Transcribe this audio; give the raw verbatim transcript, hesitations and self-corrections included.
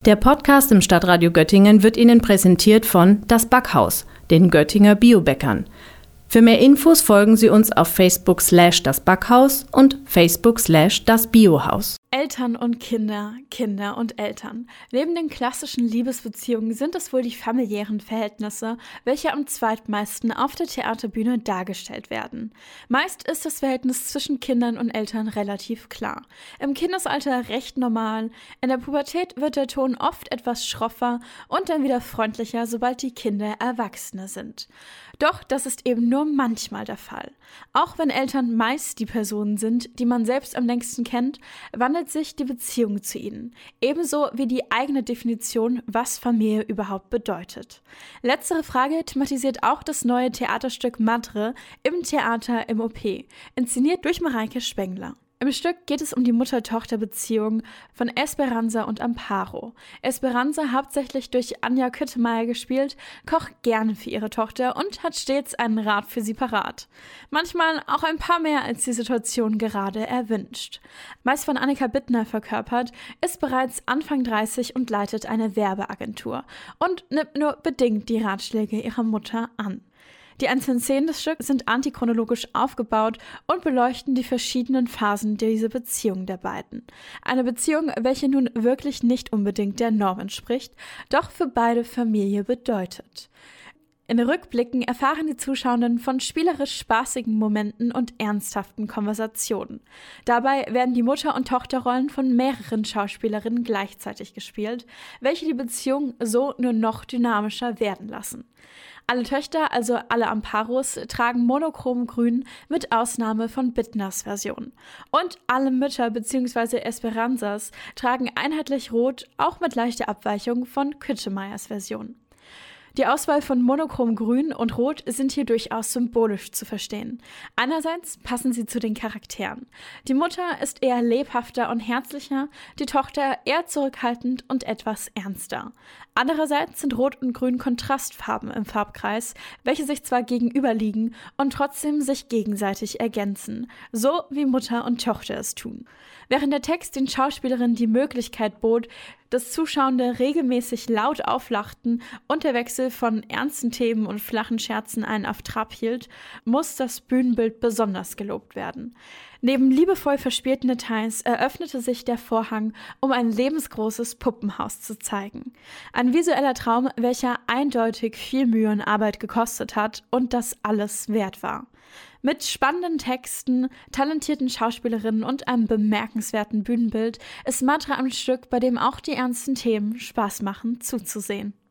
Der Podcast im Stadtradio Göttingen wird Ihnen präsentiert von Das Backhaus, den Göttinger Biobäckern. Für mehr Infos folgen Sie uns auf Facebook slash das Backhaus und Facebook slash das Biohaus. Eltern und Kinder, Kinder und Eltern. Neben den klassischen Liebesbeziehungen sind es wohl die familiären Verhältnisse, welche am zweitmeisten auf der Theaterbühne dargestellt werden. Meist ist das Verhältnis zwischen Kindern und Eltern relativ klar. Im Kindesalter recht normal, in der Pubertät wird der Ton oft etwas schroffer und dann wieder freundlicher, sobald die Kinder Erwachsene sind. Doch das ist eben nur manchmal der Fall. Auch wenn Eltern meist die Personen sind, die man selbst am längsten kennt, wandelt sich die Beziehung zu ihnen, ebenso wie die eigene Definition, was Familie überhaupt bedeutet. Letztere Frage thematisiert auch das neue Theaterstück Madre im Theater im O P, inszeniert durch Mareike Spengler. Im Stück geht es um die Mutter-Tochter-Beziehung von Esperanza und Amparo. Esperanza, hauptsächlich durch Anja Küttemeier gespielt, kocht gerne für ihre Tochter und hat stets einen Rat für sie parat. Manchmal auch ein paar mehr, als die Situation gerade erwünscht. Meist von Annika Bittner verkörpert, ist bereits Anfang dreißig und leitet eine Werbeagentur und nimmt nur bedingt die Ratschläge ihrer Mutter an. Die einzelnen Szenen des Stücks sind antichronologisch aufgebaut und beleuchten die verschiedenen Phasen dieser Beziehung der beiden. Eine Beziehung, welche nun wirklich nicht unbedingt der Norm entspricht, doch für beide Familie bedeutet. In Rückblicken erfahren die Zuschauenden von spielerisch spaßigen Momenten und ernsthaften Konversationen. Dabei werden die Mutter- und Tochterrollen von mehreren Schauspielerinnen gleichzeitig gespielt, welche die Beziehung so nur noch dynamischer werden lassen. Alle Töchter, also alle Amparos, tragen monochrom grün mit Ausnahme von Bittners Version. Und alle Mütter bzw. Esperanzas tragen einheitlich rot, auch mit leichter Abweichung von Küttemeiers Version. Die Auswahl von monochrom Grün und Rot sind hier durchaus symbolisch zu verstehen. Einerseits passen sie zu den Charakteren. Die Mutter ist eher lebhafter und herzlicher, die Tochter eher zurückhaltend und etwas ernster. Andererseits sind Rot und Grün Kontrastfarben im Farbkreis, welche sich zwar gegenüberliegen und trotzdem sich gegenseitig ergänzen, so wie Mutter und Tochter es tun. Während der Text den Schauspielerinnen die Möglichkeit bot, dass Zuschauende regelmäßig laut auflachten und der Wechsel von ernsten Themen und flachen Scherzen einen auf Trab hielt, muss das Bühnenbild besonders gelobt werden. Neben liebevoll verspielten Details eröffnete sich der Vorhang, um ein lebensgroßes Puppenhaus zu zeigen. Ein visueller Traum, welcher eindeutig viel Mühe und Arbeit gekostet hat und das alles wert war. Mit spannenden Texten, talentierten Schauspielerinnen und einem bemerkenswerten Bühnenbild ist Madre ein Stück, bei dem auch die ernsten Themen Spaß machen zuzusehen.